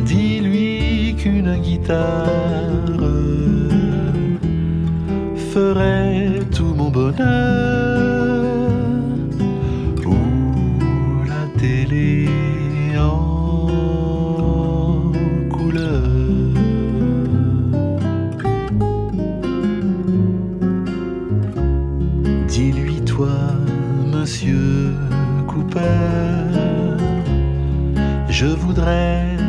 Dis-lui qu'une guitare ferait tout mon bonheur, ou la télé en couleur. Dis-lui, toi, Monsieur Cooper, je voudrais